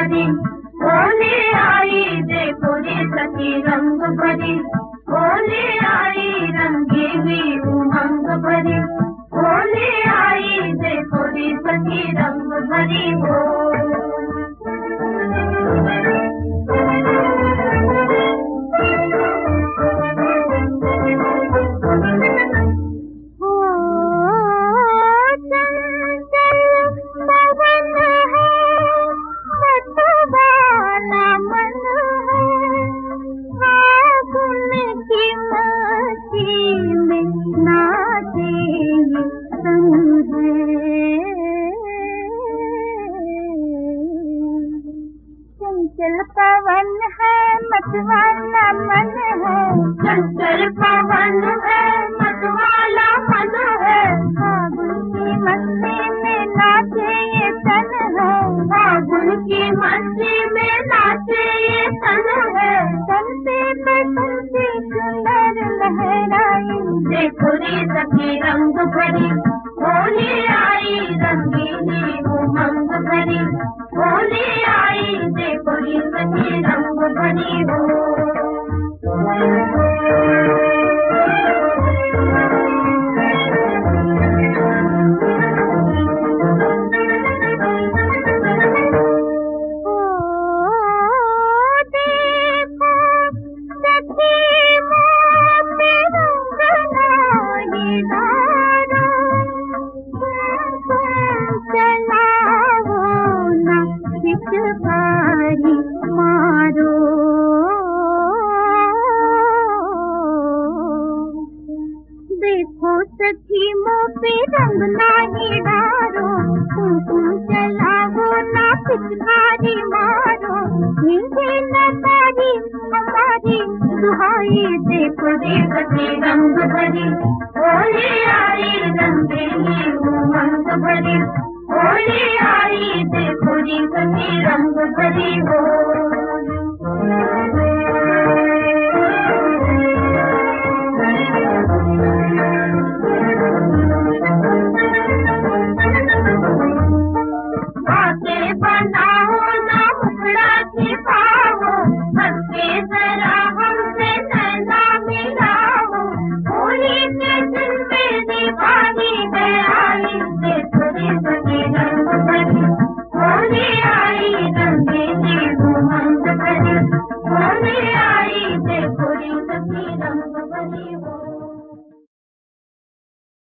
भरी, होली आई देखो रे सखी रंग भरी, होली आई रंगीली उमंग भरी, होली आई देखो रे सखी रंग भरी हो। चंचल पवन है मतवाला मन है, चंचल पवन है मतवाला मन है, फागुन की मस्ती में नाचे ये तन है, फागुन की मस्ती में नाचे ये तन है, तन पे बसंती सुंदर लहराई देखो रे सखी रंग भरी, होली आई रंगीली उमंग भरी, होली आई देखो रे सखी रंग भरी हो। भारी मारो देखो सखी मुँह पे रंग नाही डारो, कुमकुम चलावो ना पिचकारी मारो, हिंदी न तारी हमारी दुहाई देखो रे सखी रंग भरी, होली आई रंगीली उमंग भरी, होली आई देखो रे सखी रंग भरी हो।